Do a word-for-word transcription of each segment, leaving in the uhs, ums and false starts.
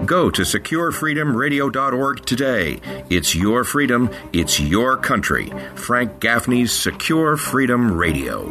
Go to secure freedom radio dot org today. It's your freedom. It's your country. Frank Gaffney's Secure Freedom Radio.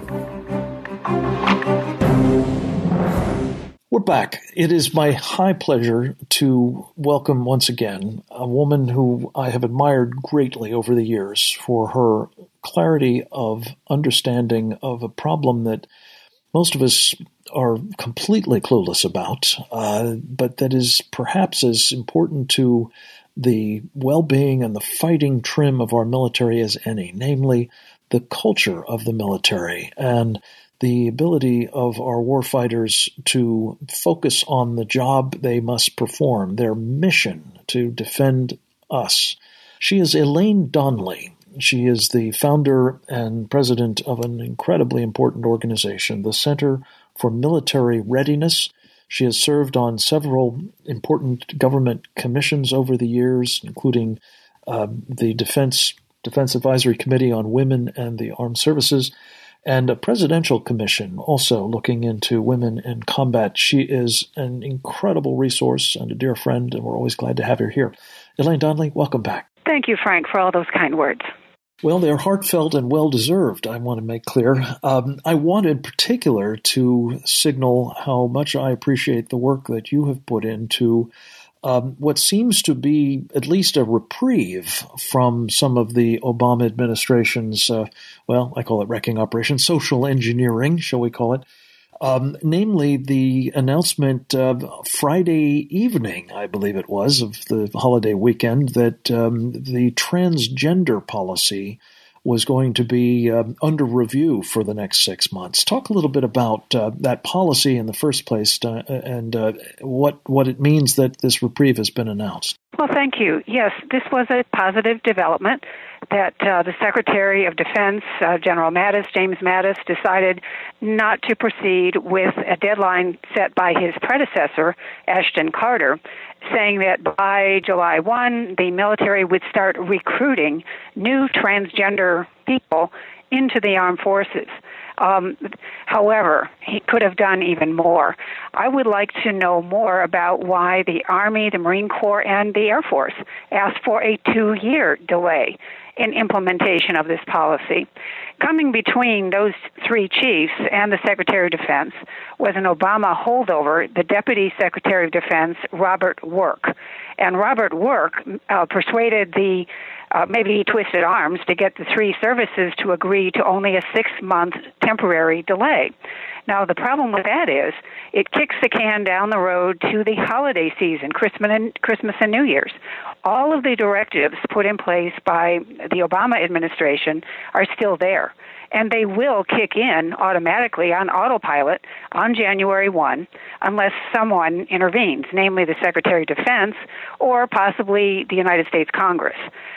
We're back. It is my high pleasure to welcome once again a woman who I have admired greatly over the years for her clarity of understanding of a problem that most of us are completely clueless about, uh, but that is perhaps as important to the well-being and the fighting trim of our military as any, namely the culture of the military and the ability of our warfighters to focus on the job they must perform, their mission to defend us. She is Elaine Donnelly. She is the founder and president of an incredibly important organization, the Center for Military Readiness. She has served on several important government commissions over the years, including uh, the Defense Defense Advisory Committee on Women and the Armed Services, and a presidential commission also looking into women in combat. She is an incredible resource and a dear friend, and we're always glad to have her here. Elaine Donnelly, welcome back. Thank you, Frank, for all those kind words. Well, they're heartfelt and well-deserved, I want to make clear. Um, I want in particular to signal how much I appreciate the work that you have put into Um, what seems to be at least a reprieve from some of the Obama administration's, uh, well, I call it wrecking operation, social engineering, shall we call it, um, namely the announcement uh, Friday evening, I believe it was, of the holiday weekend, that um, the transgender policy was going to be uh, under review for the next six months. Talk a little bit about uh, that policy in the first place uh, and uh, what what it means that this reprieve has been announced. Well, thank you. Yes, this was a positive development that uh, the Secretary of Defense, uh, General Mattis, James Mattis, decided not to proceed with a deadline set by his predecessor, Ashton Carter, saying that by July first, the military would start recruiting new transgender people into the armed forces. Um, however, he could have done even more. I would like to know more about why the Army, the Marine Corps, and the Air Force asked for a two-year delay in implementation of this policy. Coming between those three chiefs and the Secretary of Defense was an Obama holdover, the Deputy Secretary of Defense, Robert Work. And Robert Work uh, persuaded the, uh, maybe he twisted arms to get the three services to agree to only a six-month temporary delay. Now, the problem with that is it kicks the can down the road to the holiday season, Christmas and, Christmas and New Year's. All of the directives put in place by the Obama administration are still there, and they will kick in automatically on autopilot on January first unless someone intervenes, namely the Secretary of Defense or possibly the United States Congress.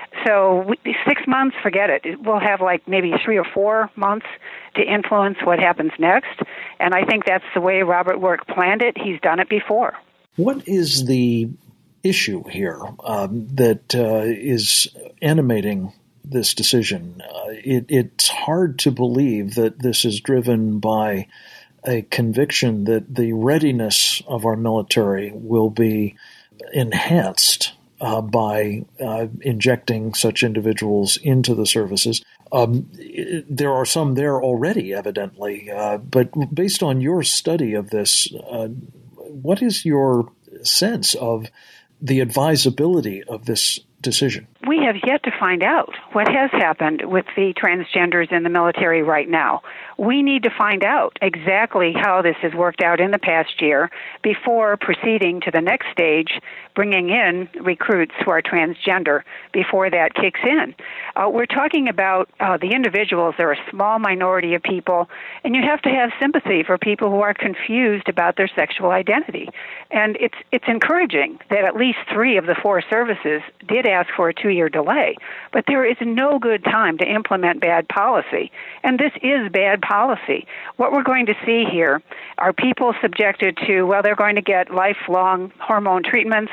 So we, six months, forget it. We'll have like maybe three or four months to influence what happens next, and I think that's the way Robert Work planned it. He's done it before. What is the issue here um, that uh, is animating this decision? Uh, it, it's hard to believe that this is driven by a conviction that the readiness of our military will be enhanced uh, by uh, injecting such individuals into the services. Um, it, there are some there already, evidently, uh, but based on your study of this, uh, what is your sense of the advisability of this decision? We have yet to find out what has happened with the transgenders in the military right now. We need to find out exactly how this has worked out in the past year before proceeding to the next stage, bringing in recruits who are transgender before that kicks in. Uh, we're talking about uh, the individuals. They're a small minority of people, and you have to have sympathy for people who are confused about their sexual identity. And it's it's encouraging that at least three of the four services did ask for a two-year delay, but there is no good time to implement bad policy, and this is bad policy. What we're going to see here are people subjected to, well, they're going to get lifelong hormone treatments,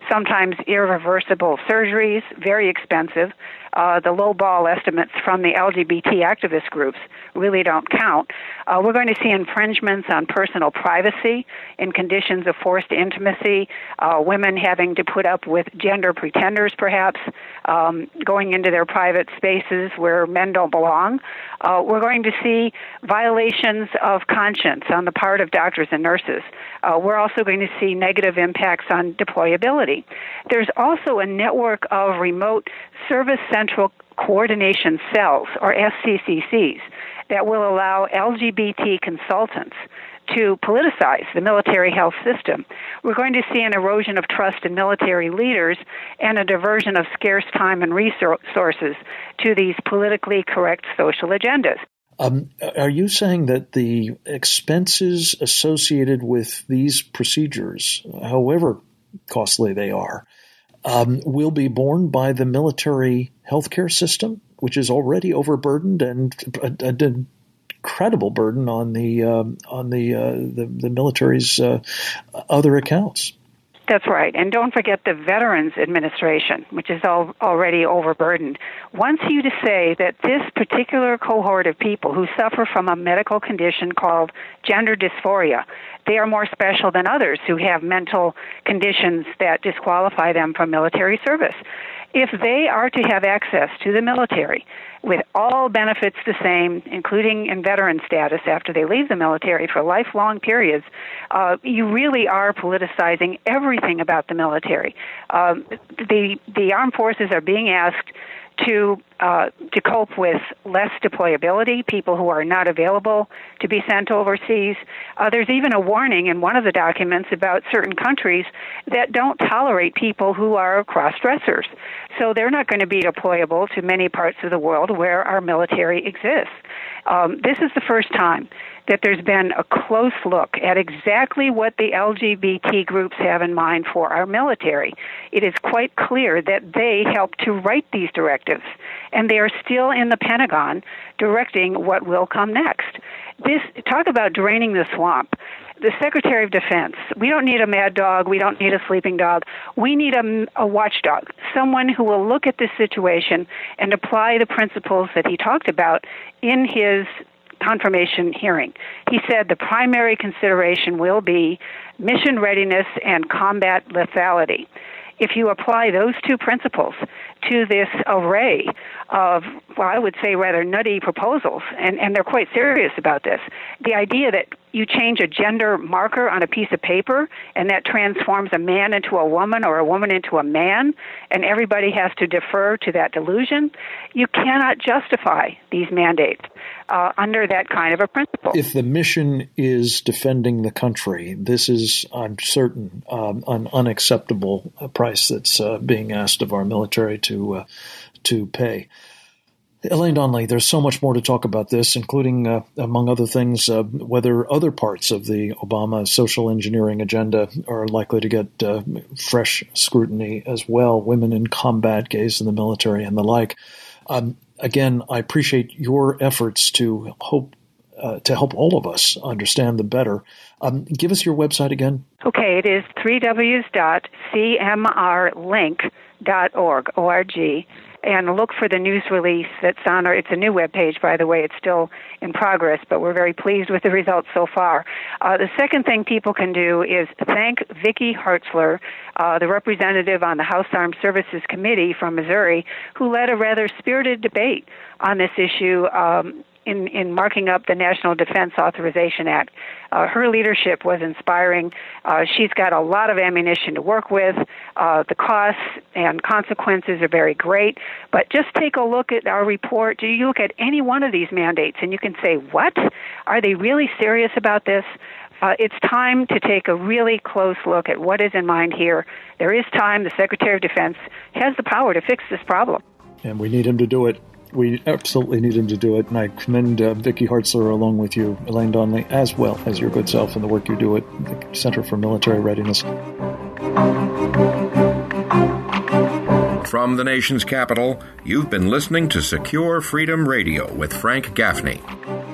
sometimes irreversible surgeries, very expensive. Uh, the low-ball estimates from the L G B T activist groups really don't count. Uh, we're going to see infringements on personal privacy in conditions of forced intimacy, uh, women having to put up with gender pretenders, perhaps, um, going into their private spaces where men don't belong. Uh, we're going to see violations of conscience on the part of doctors and nurses. Uh, we're also going to see negative impacts on deployability. There's also a network of remote service central coordination cells, or S C C Cs, that will allow L G B T consultants to politicize the military health system. We're going to see an erosion of trust in military leaders and a diversion of scarce time and resources to these politically correct social agendas. Um, are you saying that the expenses associated with these procedures, however costly they are, um, will be borne by the military healthcare system, which is already overburdened and an incredible burden on the uh, on the, uh, the the military's uh, other accounts? That's right. And don't forget the Veterans Administration, which is all, already overburdened. Wants you to say that this particular cohort of people who suffer from a medical condition called gender dysphoria, they are more special than others who have mental conditions that disqualify them from military service. If they are to have access to the military with all benefits the same, including in veteran status after they leave the military for lifelong periods, uh, you really are politicizing everything about the military. Um, the the armed forces are being asked to uh, to cope with less deployability, people who are not available to be sent overseas. Uh, there's even a warning in one of the documents about certain countries that don't tolerate people who are cross-dressers. So they're not going to be deployable to many parts of the world where our military exists. Um, this is the first time that there's been a close look at exactly what the L G B T groups have in mind for our military. It is quite clear that they helped to write these directives, and they are still in the Pentagon directing what will come next. This, talk about draining the swamp. The Secretary of Defense, we don't need a mad dog, we don't need a sleeping dog, we need a, a watchdog, someone who will look at this situation and apply the principles that he talked about in his confirmation hearing. He said the primary consideration will be mission readiness and combat lethality. If you apply those two principles to this array of, well, I would say rather nutty proposals, and, and they're quite serious about this, the idea that you change a gender marker on a piece of paper and that transforms a man into a woman or a woman into a man, and everybody has to defer to that delusion, you cannot justify these mandates uh, under that kind of a principle. If the mission is defending the country, this is, I'm certain, um, an unacceptable price that's uh, being asked of our military to uh, to pay. Elaine Donnelly, there's so much more to talk about this, including, uh, among other things, uh, whether other parts of the Obama social engineering agenda are likely to get uh, fresh scrutiny as well, women in combat, gays in the military, and the like. Um, again, I appreciate your efforts to hope uh, to help all of us understand the better. Um, give us your website again. Okay, it is three w dot c m r link dot org, O R G. And look for the news release that's on our, it's a new webpage, by the way. It's still in progress, but we're very pleased with the results so far. Uh, the second thing people can do is thank Vicki Hartzler, uh, the representative on the House Armed Services Committee from Missouri, who led a rather spirited debate on this issue um, in, in marking up the National Defense Authorization Act. Uh, her leadership was inspiring. Uh, she's got a lot of ammunition to work with. Uh, the costs and consequences are very great. But just take a look at our report. Do you look at any one of these mandates and you can say, what? Are they really serious about this? Uh, it's time to take a really close look at what is in mind here. There is time. The Secretary of Defense has the power to fix this problem. And we need him to do it. We absolutely need him to do it, and I commend uh, Vicki Hartzler along with you, Elaine Donnelly, as well as your good self and the work you do at the Center for Military Readiness. From the nation's capital, you've been listening to Secure Freedom Radio with Frank Gaffney.